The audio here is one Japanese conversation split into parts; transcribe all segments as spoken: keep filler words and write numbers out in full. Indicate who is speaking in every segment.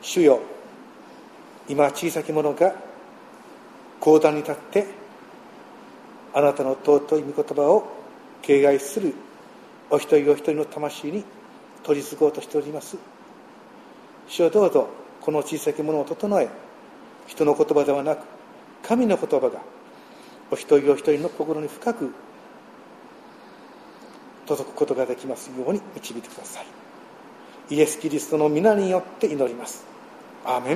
Speaker 1: 主よ、今小さき者が講談に立ってあなたの尊い御言葉を敬愛するお一人お一人の魂に取り継ごうとしております。主よ、どうぞこの小さき者を整え、人の言葉ではなく神の言葉がお一人お一人の心に深く届くことができますように導いてください。イエス・キリストの皆によって祈ります。アーメン。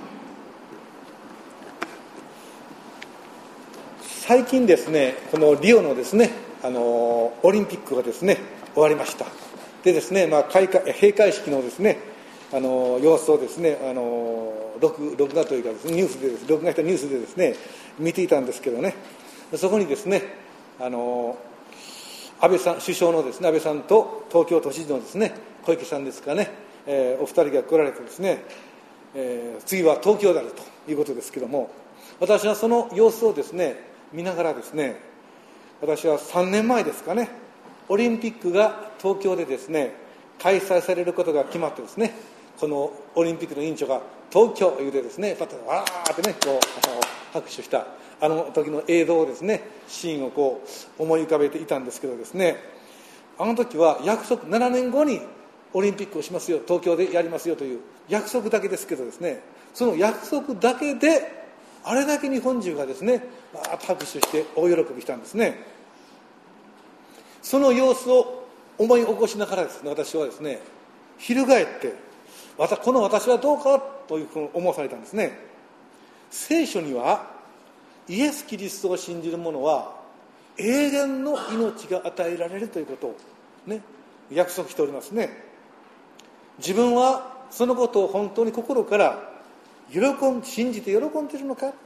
Speaker 1: 最近ですね、このリオのですね、あのオリンピックがですね終わりました。でですね、まあ、開会閉会式のですね、あの様子をですね、あの録録画というかですね、ニュースでです録画したニュースでですね見ていたんですけどね、そこにですね、あの安倍さん、首相のですね安倍さんと東京都知事のですね小池さんですかね、えー、お二人が来られてですね、えー、次は東京であるということですけども、私はその様子をですね見ながらですね、私はさんねんまえですかね、オリンピックが東京でですね開催されることが決まってですね、このオリンピックの委員長が東京というでですね、パッとわーってねこう拍手したあの時の映像をですね、シーンをこう思い浮かべていたんですけどですね、あの時は約束ななねんごにオリンピックをしますよ、東京でやりますよという約束だけですけどですね、その約束だけであれだけ日本中がですねわーっと拍手して大喜びしたんですね。その様子を思い起こしながらですね、私はですね翻ってこの私はどうかというふうに思わされたんですね。聖書にはイエス・キリストを信じる者は永遠の命が与えられるということを、ね、約束しておりますね。自分はそのことを本当に心から喜ん信じて喜んでいるのか、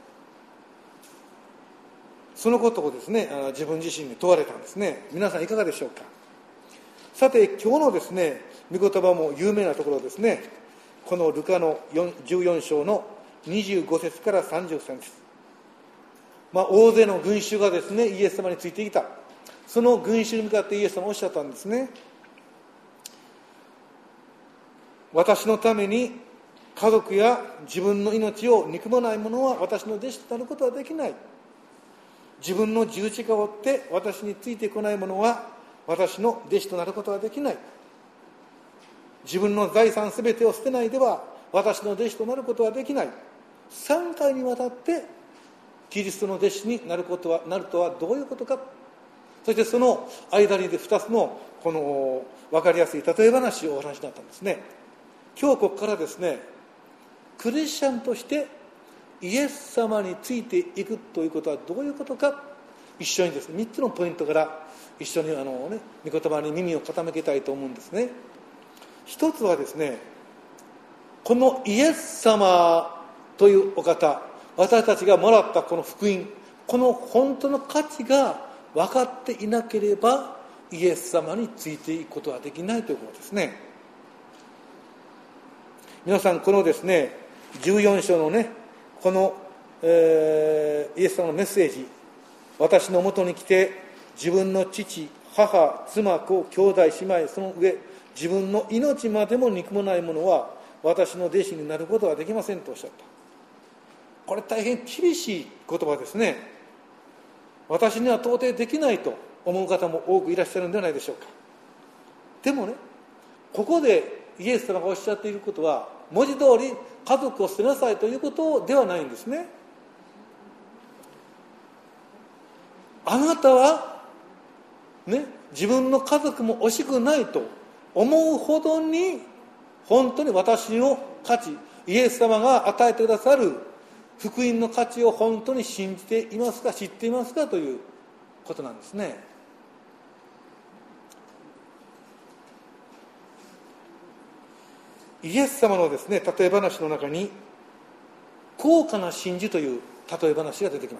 Speaker 1: そのことをですね自分自身に問われたんですね。皆さんいかがでしょうか。さて今日のですね御言葉も有名なところですね、このルカのじゅうよん章のにじゅうご節からさんじゅうさん節、まあ、大勢の群衆がですねイエス様についていた。その群衆に向かってイエス様はおっしゃったんですね。私のために家族や自分の命を憎まない者は私の弟子となることはできない。自分の十字架を追って私についてこない者は私の弟子となることはできない。自分の財産すべてを捨てないでは私の弟子となることはできない。さんかいにわたってキリストの弟子になることはなるとはどういうことか。そしてその間にでふたつのこの分かりやすい例え話をお話になったんですね。今日ここからですね、クリスチャンとしてイエス様についていくということはどういうことか、一緒にですねみっつのポイントから一緒にあの、ね、御言葉に耳を傾けたいと思うんですね。一つはですね、このイエス様というお方、私たちがもらったこの福音、この本当の価値が分かっていなければイエス様についていくことはできないということですね。皆さんこのですねじゅうよん章のねこの、えー、イエス様のメッセージ、私のもとに来て自分の父、母、妻、子、兄弟、姉妹、その上自分の命までも憎まない者は私の弟子になることはできませんとおっしゃった。これ大変厳しい言葉ですね。私には到底できないと思う方も多くいらっしゃるんではないでしょうか。でもね、ここでイエス様がおっしゃっていることは文字通り家族を捨てなさいということではないんですね。あなたはね、自分の家族も惜しくないと思うほどに本当に私の価値、イエス様が与えてくださる福音の価値を本当に信じていますか、知っていますかということなんですね。イエス様のですね例え話の中に高価な真珠という例え話が出てきます。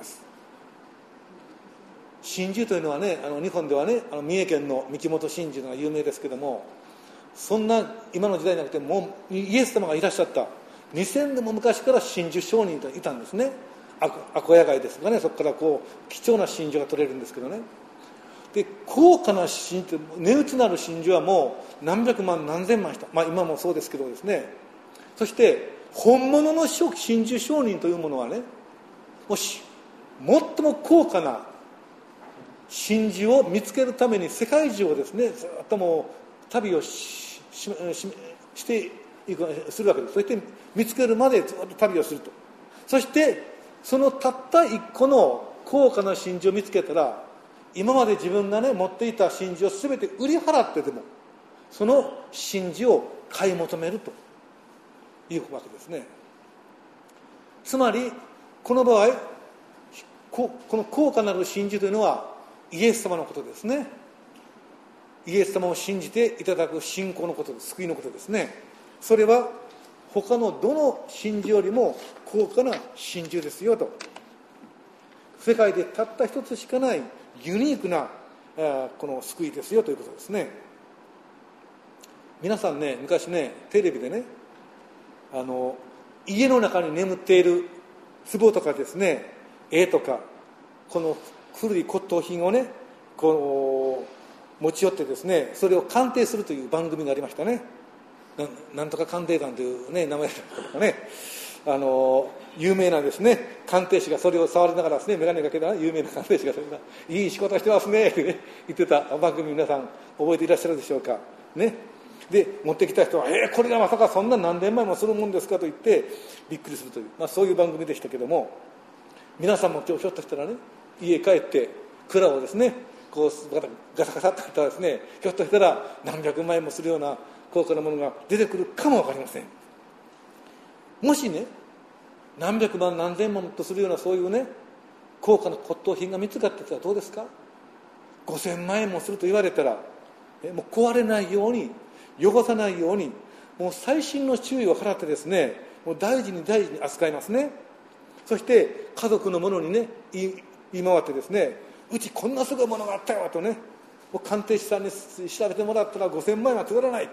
Speaker 1: 真珠というのはね、あの日本ではね、あの三重県の三木本真珠が有名ですけども、そんな今の時代じゃなくてもうイエス様がいらっしゃったにせんねんも昔から真珠商人がいたんですね。アコヤ貝ですがね、そこからこう貴重な真珠が取れるんですけどね。で高価な真珠、値打ちなる真珠はもう何百万何千万した、まあ今もそうですけどですね。そして本物の真珠商人というものはね、もし最も高価な真珠を見つけるために世界中をですね、ずっともう旅を し, し, し, していくするわけです。そして見つけるまでずっと旅をすると。そしてそのたった一個の高価な真珠を見つけたら、今まで自分がね持っていた真珠を全て売り払ってでもその真珠を買い求めるというわけですね。つまりこの場合、この高価なる真珠というのはイエス様のことですね。イエス様を信じていただく信仰のことです。救いのことですね。それは他のどの真珠よりも高価な真珠ですよと。世界でたった一つしかないユニークなこの救いですよということですね。皆さんね、昔ねテレビでね、あの家の中に眠っている壺とかですね、絵とかこの古い骨董品をねこう持ち寄ってですね、それを鑑定するという番組がありましたね。 な, なんとか鑑定団という、ね、名前とかね、あの有名なですね鑑定士がそれを触りながらですね、眼鏡かけた有名な鑑定士がそれがいい仕事してますねってね言ってた番組、皆さん覚えていらっしゃるでしょうかね。で持ってきた人は、えー、これがまさかそんな何年前もするもんですかと言ってびっくりするという、まあ、そういう番組でしたけども、皆さんも今日ひょっとしたらね、家帰って蔵をですねこうガサガサっとやったらですね、ひょっとしたら何百万円もするような高価なものが出てくるかも分かりません。もしね何百万何千万とするようなそういうね高価な骨董品が見つかってたらどうですか。ごせんまん円もすると言われたら、えもう壊れないように汚さないようにもう細心の注意を払ってですね、もう大事に大事に扱いますね。そして家族のものにね言い回ってですね、うちこんなすごいものがあったよとね、もう鑑定士さんに調べてもらったらごせんまん円は取らない、ね、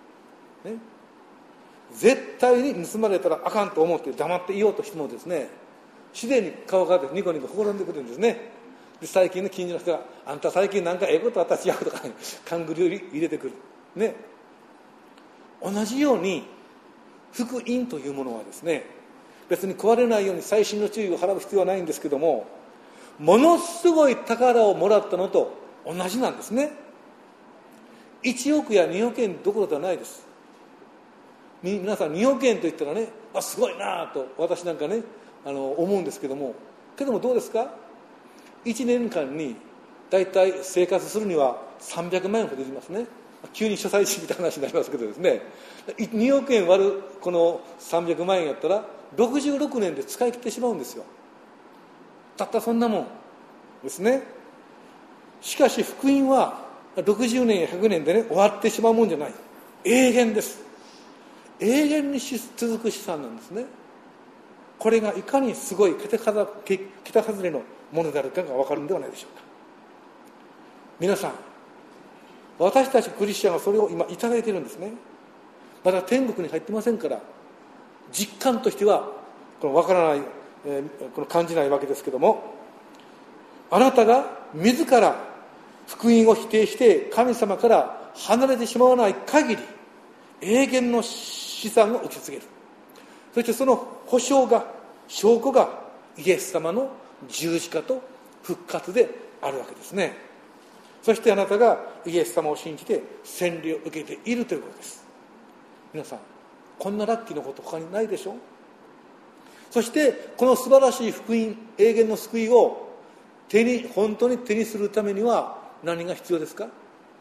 Speaker 1: 絶対に盗まれたらあかんと思って黙っていようとしてもですね、自然に顔がニコニコほころんでくるんですね。で最近の近所の人が、あんた最近なんかええことあったら違うとか、ね、勘繰りを入れてくるね。同じように福音というものはですね、別に壊れないように細心の注意を払う必要はないんですけども、ものすごい宝をもらったのと同じなんですね。いちおくやにおくえんどころではないです。皆さんにおくえんと言ったらね、あすごいなと私なんかねあの思うんですけども、けどもどうですか、いちねんかんにだいたい生活するにはさんびゃくまんえんほどいりますね。急に所在地みたいな話になりますけどですね、におくえん割るこのさんびゃくまんえんやったらろくじゅうろくねんで使い切ってしまうんですよ。たったそんなもんですね。しかし福音はろくじゅうねんやひゃくねんでね終わってしまうもんじゃない、永遠です。永遠に続く資産なんですね。これがいかにすごい桁外れのものであるかが分かるんではないでしょうか。皆さん、私たちクリスチャンはそれを今いただいているんですね。まだ天国に入ってませんから、実感としてはこの分からない、えー、この感じないわけですけども、あなたが自ら福音を否定して神様から離れてしまわない限り、永遠の資産を受け継げる。そしてその保証が、証拠がイエス様の十字架と復活であるわけですね。そしてあなたがイエス様を信じて洗礼を受けているということです。皆さん、こんなラッキーなこと他にないでしょう。そしてこの素晴らしい福音、永遠の救いを手に本当に手にするためには何が必要ですか。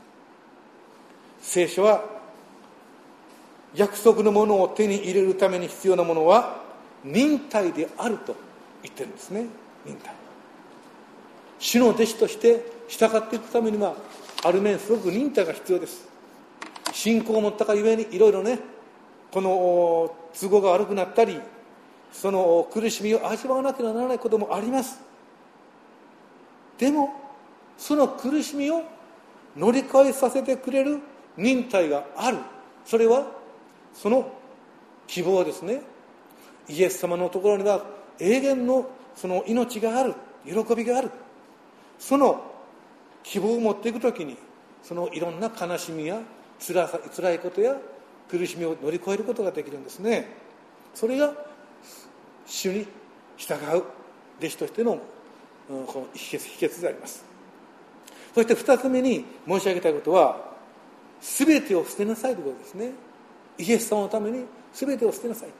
Speaker 1: 聖書は約束のものを手に入れるために必要なものは忍耐であると言ってるんですね。忍耐、主の弟子として従っていくためにはある面すごく忍耐が必要です。信仰を持ったがゆえにいろいろね、この都合が悪くなったり、その苦しみを味わわなければならないこともあります。でもその苦しみを乗り越えさせてくれる忍耐がある。それはその希望ですね。イエス様のところには永遠のその命がある、喜びがある。その希望を持っていくときに、そのいろんな悲しみや辛さ、辛いことや苦しみを乗り越えることができるんですね。 それが主に従う弟子としての、うん、この秘訣、秘訣であります。そして二つ目に申し上げたいことは、すべてを捨てなさいということですね。イエス様のためにすべてを捨てなさい。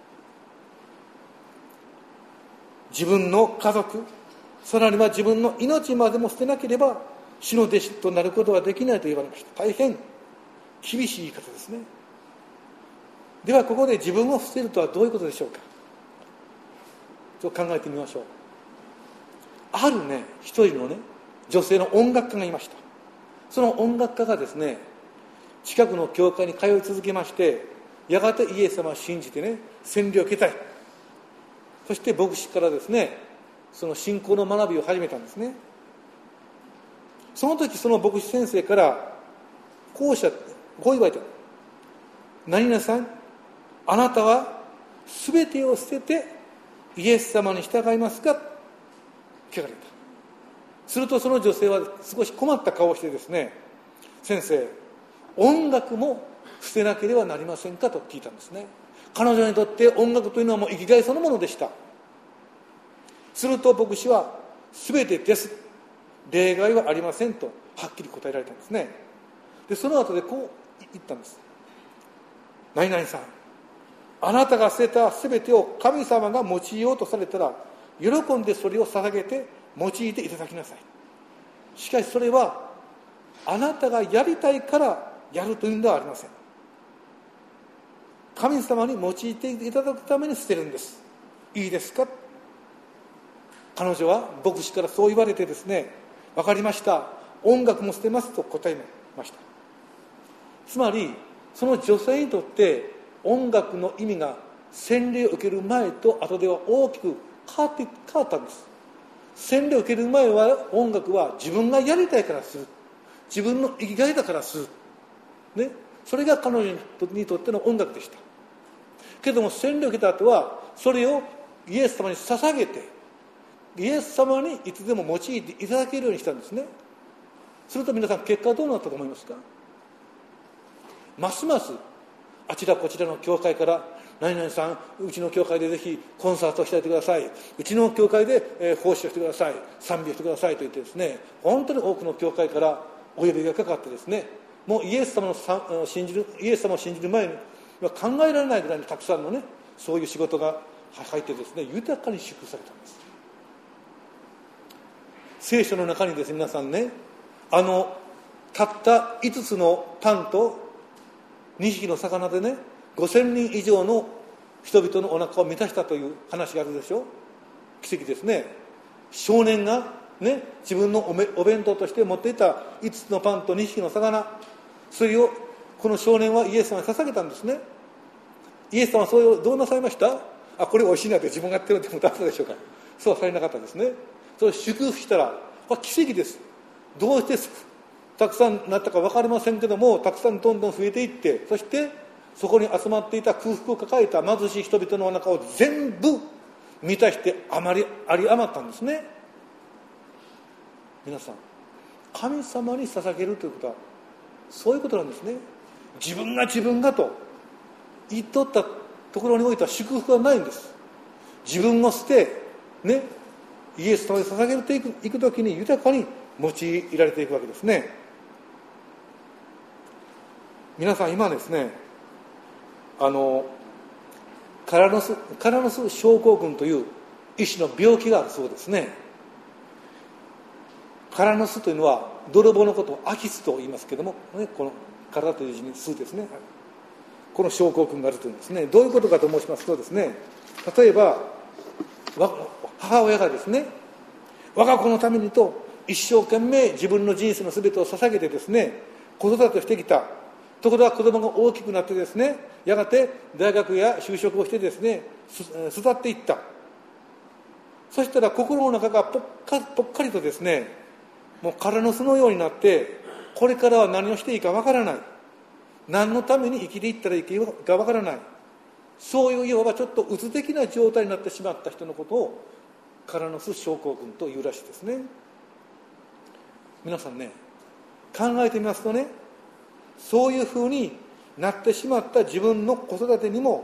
Speaker 1: 自分の家族、さらには自分の命までも捨てなければ主の弟子となることはできないと言われました。大変厳しい言い方ですね。ではここで自分を捨てるとはどういうことでしょうか。ちょっと考えてみましょう。あるね、一人のね、女性の音楽家がいました。その音楽家がですね、近くの教会に通い続けまして、やがてイエス様を信じてね、洗礼を受けたい。そして牧師からですね、その信仰の学びを始めたんですね。その時その牧師先生からこうおっしゃって、こう言われた。何々さん、あなたは全てを捨ててイエス様に従いますか、聞かれた。するとその女性は少し困った顔をしてですね、先生、音楽も捨てなければなりませんかと聞いたんですね。彼女にとって音楽というのはもう生きがいそのものでした。すると牧師は全てです、例外はありませんとはっきり答えられたんですね。でその後でこう言ったんです。何々さん、あなたが捨てた全てを神様が用いようとされたら、喜んでそれを捧げて用いていただきなさい。しかしそれはあなたがやりたいからやるというのではありません。神様に用いていただくために捨てるんです。いいですか。彼女は牧師からそう言われてですね、分かりました、音楽も捨てますと答えました。つまりその女性にとって音楽の意味が洗礼を受ける前と後では大きく変わって変わったんです。洗礼を受ける前は音楽は自分がやりたいからする、自分の生きがいだからする、ね、それが彼女にとっての音楽でした。けども洗礼を受けた後はそれをイエス様に捧げて、イエス様にいつでも用いていただけるようにしたんですね。すると皆さん、結果はどうなったと思いますか。ますますあちらこちらの教会から、何々さん、うちの教会でぜひコンサートをしてやってください、うちの教会で、えー、奉仕をしてください、賛美をしてくださいと言ってですね、本当に多くの教会からお呼びがかかってですね、もうイエス様の信じるイエス様を信じる前には考えられないぐらいにたくさんのね、そういう仕事が入ってですね、豊かに祝福されたんです。聖書の中にですね、皆さんね、あのたったいつつのパンとにひきの魚でね、ごせんにん以上の人々のお腹を満たしたという話があるでしょ。奇跡ですね。少年がね、自分のお弁当として持っていたいつつのパンとにひきの魚、それをこの少年はイエス様に捧げたんですね。イエス様はそれをどうなさいました。あ、これおいしいなって自分がやってるっても出したでしょうか。そうはされなかったですね。それを祝福したら、これは奇跡です。どうしてたくさんなったか分かりませんけども、たくさんどんどん増えていって、そしてそこに集まっていた空腹を抱えた貧しい人々のお腹を全部満たしてあまりあり余ったんですね。皆さん、神様に捧げるということはそういうことなんですね。自分が自分がと言っとったところにおいては祝福はないんです。自分を捨てね、イエス様に捧げていくいくときに豊かに用いられていくわけですね。皆さん、今ですね、あのカラノスカラノス症候群という一種の病気があるそうですね。カラノスというのは泥棒のことをアキスと言いますけども、ね、この体という字に数ですね。この症候群があるというんですね。どういうことかと申しますとですね、例えば母親がですね、我が子のためにと一生懸命自分の人生の全てを捧げてですね、子育てをしてきた。ところが子供が大きくなってですね、やがて大学や就職をしてですね、育っていった。そしたら心の中がぽっかり、ぽっかりとですね、もう空の巣のようになって、これからは何をしていいかわからない、何のために生きていったらいいかわからない、そういういわばちょっとうつ的な状態になってしまった人のことをカラノス症候群というらしいですね。皆さんね、考えてみますとね、そういうふうになってしまった自分の子育てにも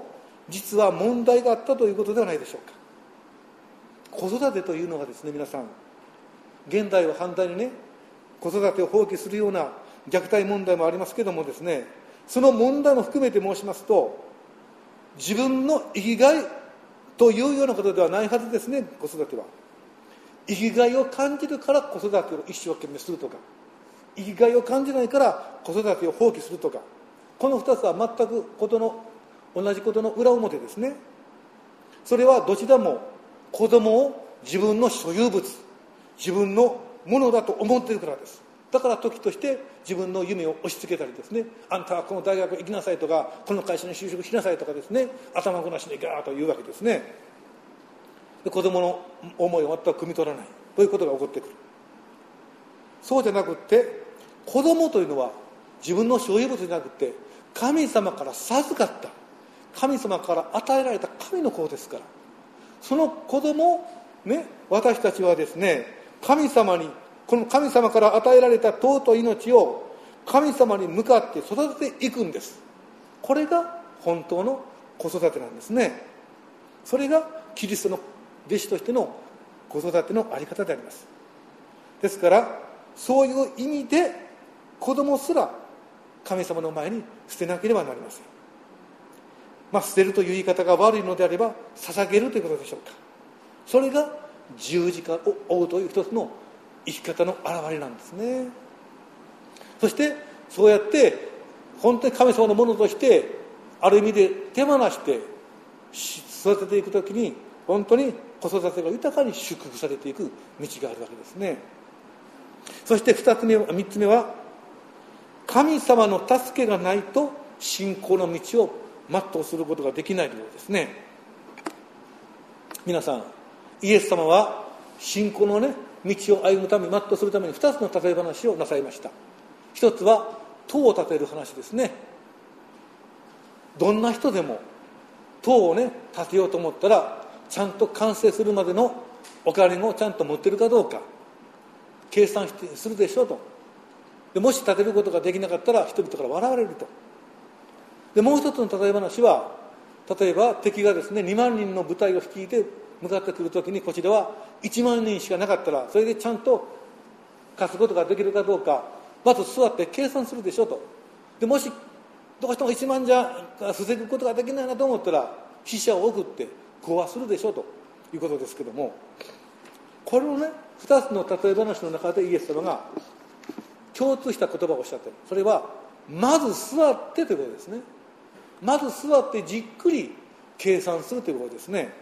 Speaker 1: 実は問題があったということではないでしょうか。子育てというのはですね、皆さん、現代は反対にね、子育てを放棄するような虐待問題もありますけどもですね、その問題も含めて申しますと、自分の生きがいというようなことではないはずですね。子育ては生きがいを感じるから子育てを一生懸命するとか、生きがいを感じないから子育てを放棄するとか、この二つは全くことの同じことの裏表ですね。それはどちらも子供を自分の所有物、自分のものだと思っているからです。だから時として自分の夢を押し付けたりですね、あんたはこの大学行きなさいとか、この会社に就職しなさいとかですね、頭ごなしにガーッと言うわけですね。で、子供の思いを全く汲み取らないということが起こってくる。そうじゃなくって、子供というのは自分の所有物じゃなくて、神様から授かった、神様から与えられた神の子ですから、その子供をね、私たちはですね、神様に、この神様から与えられた尊い命を神様に向かって育てていくんです。これが本当の子育てなんですね。それがキリストの弟子としての子育てのあり方であります。ですからそういう意味で子供すら神様の前に捨てなければなりません。まあ、捨てるという言い方が悪いのであれば捧げるということでしょうか。それが十字架を追うという一つの生き方の表れなんですね。そしてそうやって本当に神様のものとしてある意味で手放して育てていくときに、本当に子育てが豊かに祝福されていく道があるわけですね。そして二つ目は、三つ目は、神様の助けがないと信仰の道を全うすることができないということですね。皆さん、イエス様は信仰のね、道を歩むために全うするために二つの例え話をなさいました。一つは塔を建てる話ですね。どんな人でも塔をね建てようと思ったら、ちゃんと完成するまでのお金をちゃんと持ってるかどうか計算してするでしょうと。でもし建てることができなかったら人々から笑われると。でもう一つの例え話は、例えば敵がですねにまんにんの部隊を率いて向かってくるときに、こちらはいちまんにんしかなかったら、それでちゃんと勝つことができるかどうかまず座って計算するでしょうと。でもしどうしてもいちまんじゃ防ぐことができないなと思ったら、死者を送って講和するでしょうということですけども、これをねふたつの例え話の中でイエス様が共通した言葉をおっしゃっている。それはまず座ってということですね。まず座ってじっくり計算するということですね。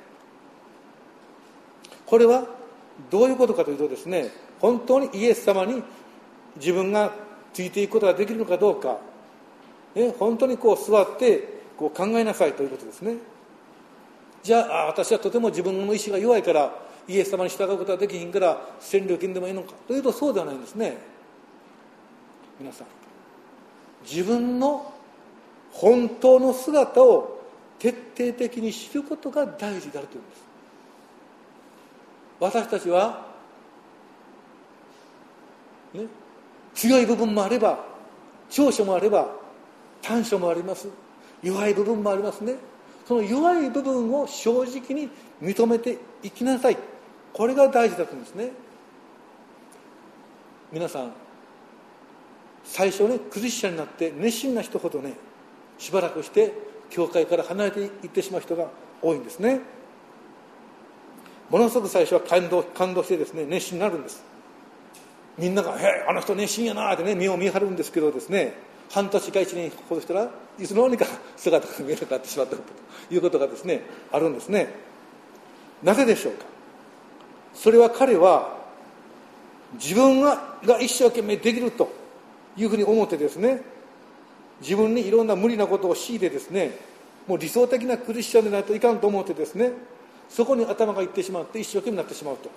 Speaker 1: これはどういうことかというとですね、本当にイエス様に自分がついていくことができるのかどうか、ね、本当にこう座ってこう考えなさいということですね。じゃあ、私はとても自分の意志が弱いからイエス様に従うことができひんから占領権でもいいのかというと、そうではないんですね。皆さん、自分の本当の姿を徹底的に知ることが大事であるというんです。私たちは、ね、強い部分もあれば長所もあれば短所もあります。弱い部分もありますね。その弱い部分を正直に認めていきなさい。これが大事だというんですね。皆さん、最初ねクリスチャンになって熱心な人ほどね、しばらくして教会から離れていってしまう人が多いんですね。ものすごく最初は感動、感動してですね熱心になるんです。みんなが「へえ、あの人熱心やな」ってね目を見張るんですけどですね、半年かいちねんほどしたらいつの間にか姿が見えなくなってしまったということがですねあるんですね。なぜでしょうか。それは彼は自分が一生懸命できるというふうに思ってですね、自分にいろんな無理なことを強いてですね、もう理想的なクリスチャンでないといかんと思ってですね、そこに頭がいってしまって一生懸命になってしまうと。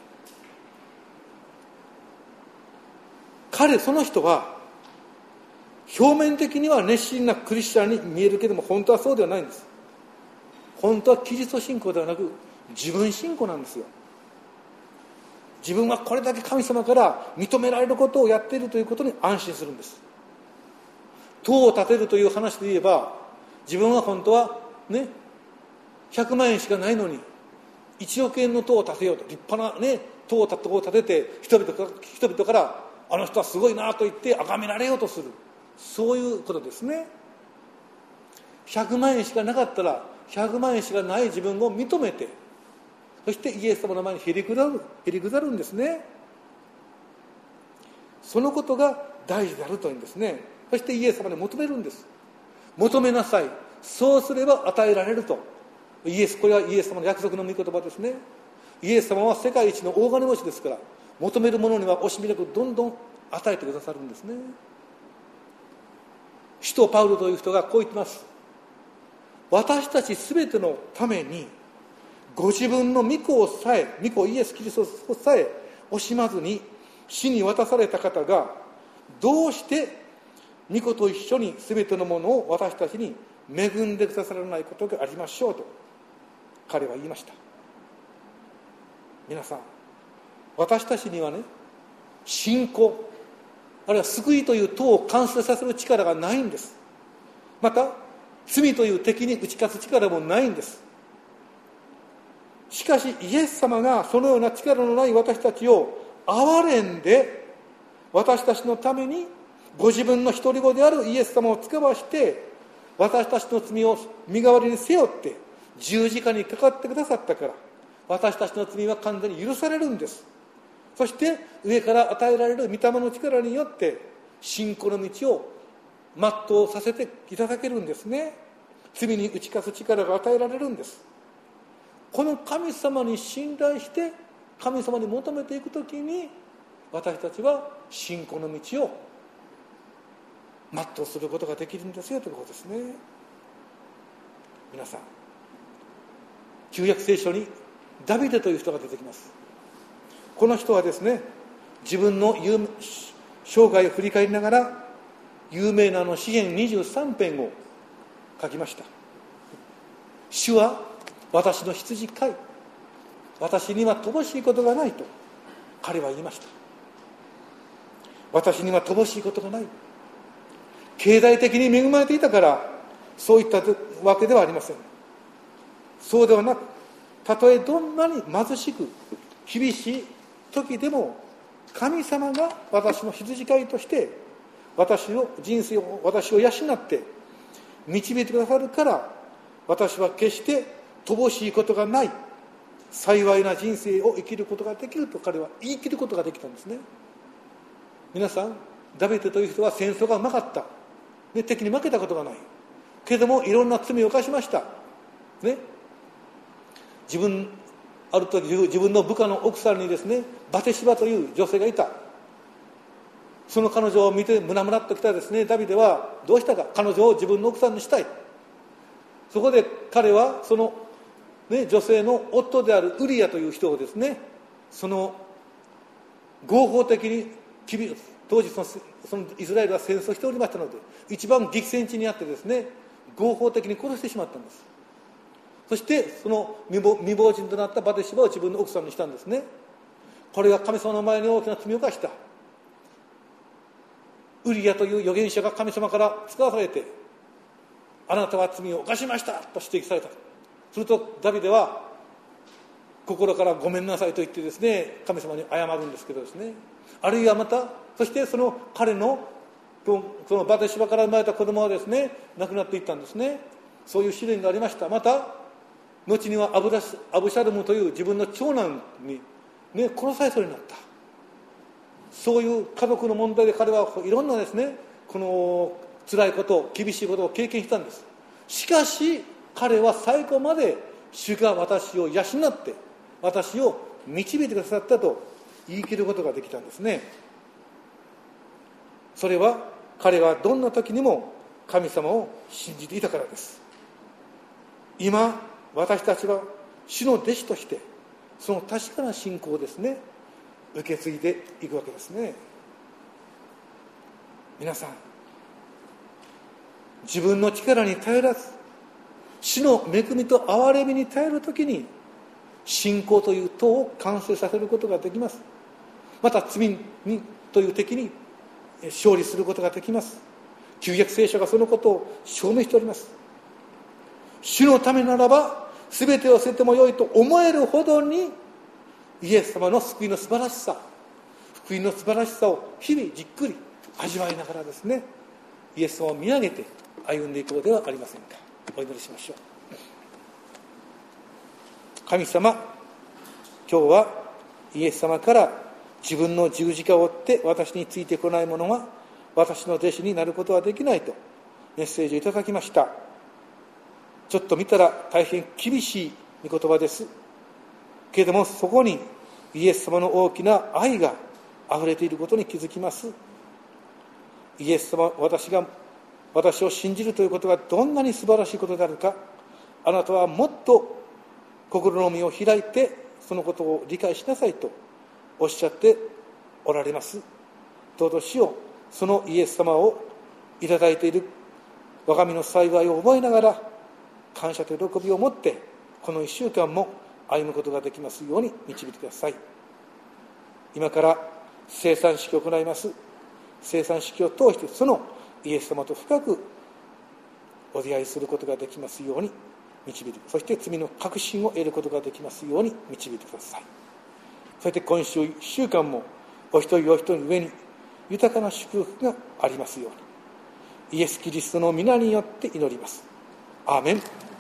Speaker 1: 彼その人は表面的には熱心なクリスチャンに見えるけども、本当はそうではないんです。本当はキリスト信仰ではなく自分信仰なんですよ。自分はこれだけ神様から認められることをやっているということに安心するんです。塔を建てるという話で言えば、自分は本当はねひゃくまんえんしかないのにいちおくえんの塔を建てようと、立派なね塔を建てて人々から人々からあの人はすごいなと言って崇められようとする、そういうことですね。ひゃくまんえんしかなかったらひゃくまんえんしかない自分を認めて、そしてイエス様の前にへりくだるへりくだるんですね。そのことが大事であるというんですね。そしてイエス様に求めるんです。求めなさい、そうすれば与えられると。イエスこれはイエス様の約束の御言葉ですね。イエス様は世界一の大金持ちですから、求めるものには惜しみなくどんどん与えてくださるんですね。使徒パウロという人がこう言ってます。私たちすべてのためにご自分の御子をさえ御子イエス・キリストをさえ惜しまずに死に渡された方が、どうして御子と一緒にすべてのものを私たちに恵んでくださらないことがありましょうと彼は言いました。皆さん、私たちにはね、信仰あるいは救いという塔を完成させる力がないんです。また罪という敵に打ち勝つ力もないんです。しかしイエス様がそのような力のない私たちを憐れんで、私たちのためにご自分の独り子であるイエス様を使わして私たちの罪を身代わりに背負って十字架にかかってくださったから、私たちの罪は完全に許されるんです。そして上から与えられる御霊の力によって信仰の道を全うさせていただけるんですね。罪に打ち勝つ力が与えられるんです。この神様に信頼して神様に求めていくときに、私たちは信仰の道を全うすることができるんですよということですね。皆さん、旧約聖書にダビデという人が出てきます。この人はですね、自分の生涯を振り返りながら有名なあの詩編にじゅうさん編を書きました。主は私の羊飼い、私には乏しいことがないと彼は言いました。私には乏しいことがない。経済的に恵まれていたからそういったわけではありません。そうではなく、たとえどんなに貧しく厳しい時でも神様が私の羊飼いとして私の人生を私を養って導いてくださるから、私は決して乏しいことがない幸いな人生を生きることができると彼は言い切ることができたんですね。皆さん、ダビデという人は戦争がうまかった、ね、敵に負けたことがないけどもいろんな罪を犯しました、ね、自分ある時自分の部下の奥さんにですね、バテシバという女性がいた。その彼女を見てムラムラっときたですね、ダビデはどうしたか、彼女を自分の奥さんにしたい。そこで彼はその、ね、女性の夫であるウリアという人をですね、その合法的に当時そのそのイスラエルは戦争しておりましたので、一番激戦地にあってですね、合法的に殺してしまったんです。そしてその未亡、未亡人となったバテシバを自分の奥さんにしたんですね。これが神様の前に大きな罪を犯した。ウリアという預言者が神様から使わされて、あなたは罪を犯しましたと指摘された。するとダビデは心からごめんなさいと言ってですね、神様に謝るんですけどですね、あるいはまたそしてその彼のそのバテシバから生まれた子供はですね、亡くなっていったんですね。そういう試練がありました。また後にはアブラシアブシャルムという自分の長男に、ね、殺されそうになった。そういう家族の問題で彼はいろんなですね、この辛いこと、厳しいことを経験したんです。しかし彼は最後まで主が私を養って私を導いてくださったと言い切ることができたんですね。それは彼はどんな時にも神様を信じていたからです。今私たちは主の弟子としてその確かな信仰をですね、受け継いでいくわけですね。皆さん、自分の力に頼らず主の恵みと憐れみに頼るときに信仰という塔を完成させることができます。また罪にという敵に勝利することができます。旧約聖書がそのことを証明しております。主のためならば全てを捨ててもよいと思えるほどにイエス様の救いの素晴らしさ、福音の素晴らしさを日々じっくり味わいながらですね、イエス様を見上げて歩んでいこうではありませんか。お祈りしましょう。神様、今日はイエス様から自分の十字架を追って私についてこない者は私の弟子になることはできないとメッセージをいただきました。ちょっと見たら大変厳しい御言葉ですけれども、そこにイエス様の大きな愛があふれていることに気づきます。イエス様、私が私を信じるということがどんなに素晴らしいことであるか、あなたはもっと心の目を開いてそのことを理解しなさいとおっしゃっておられます。どうぞ主よ、そのイエス様をいただいている我が身の幸いを覚えながら、感謝と喜びを持ってこの一週間も歩むことができますように導いてください。今から聖餐式を行います。聖餐式を通してそのイエス様と深くお出会いすることができますように導いて、そして罪の確信を得ることができますように導いてください。そして今週一週間もお一人お一人の上に豊かな祝福がありますように、イエス・キリストの皆によって祈ります。アーメン。